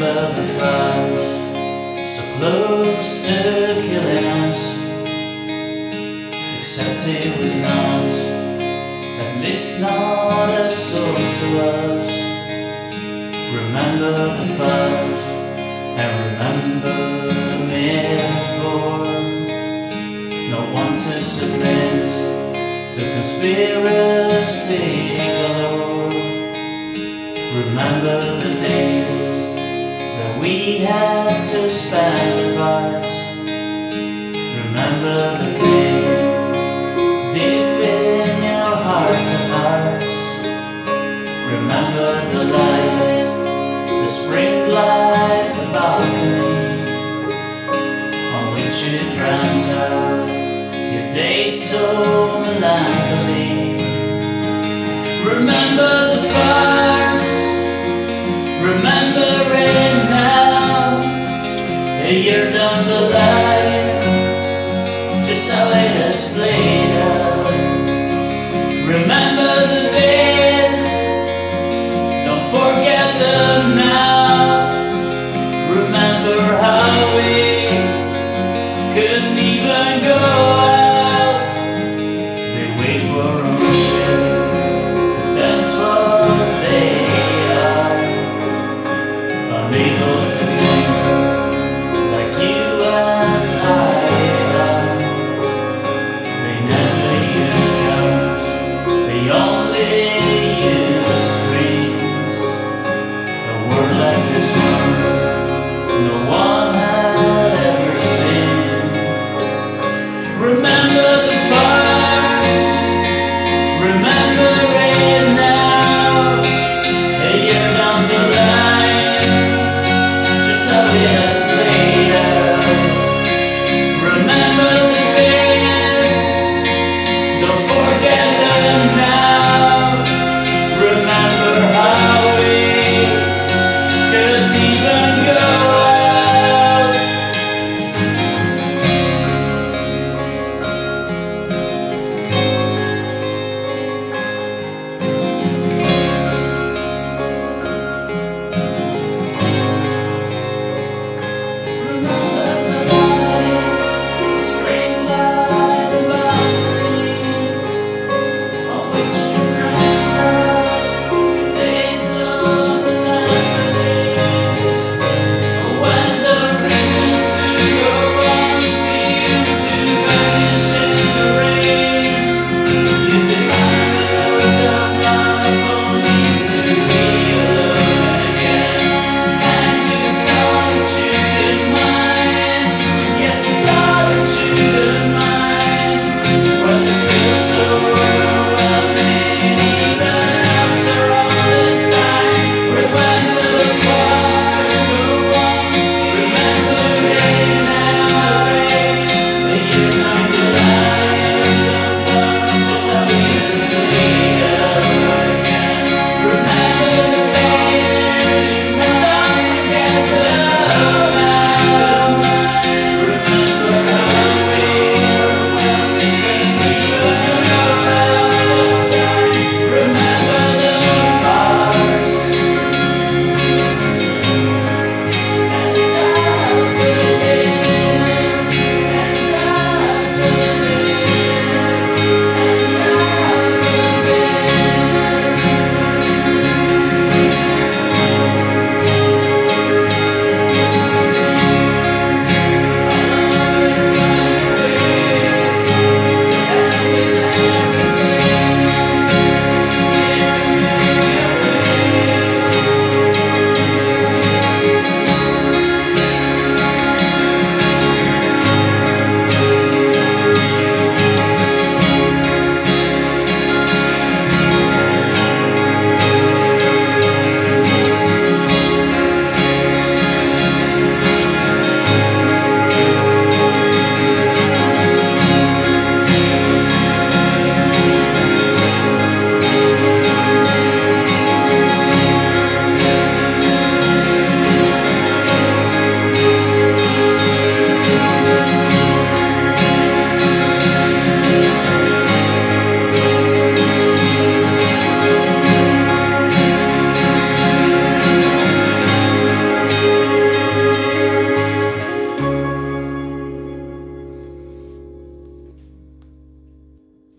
Remember the fires so close to killing us, except it was not, at least not a soul to us. Remember the fires and remember me before. No one to submit to conspiracy galore. Remember the days that we had to spend apart. Remember the pain deep in your heart of hearts. Remember the light, the spring light, the balcony on which you dreamt out your days so melancholy. Remember the fires, remember it now, a year down the line, just how it has played out. Remember the days, don't forget them now. Remember how we couldn't even go out. They wage war on the ship, 'cause that's what they are. Unable to think like you and I are. They never use guns, they only use screens. A world like this one no one had ever seen. Remember the fires, remember it now, a year down the line, just how it has played out. Remember the days, don't forget them now.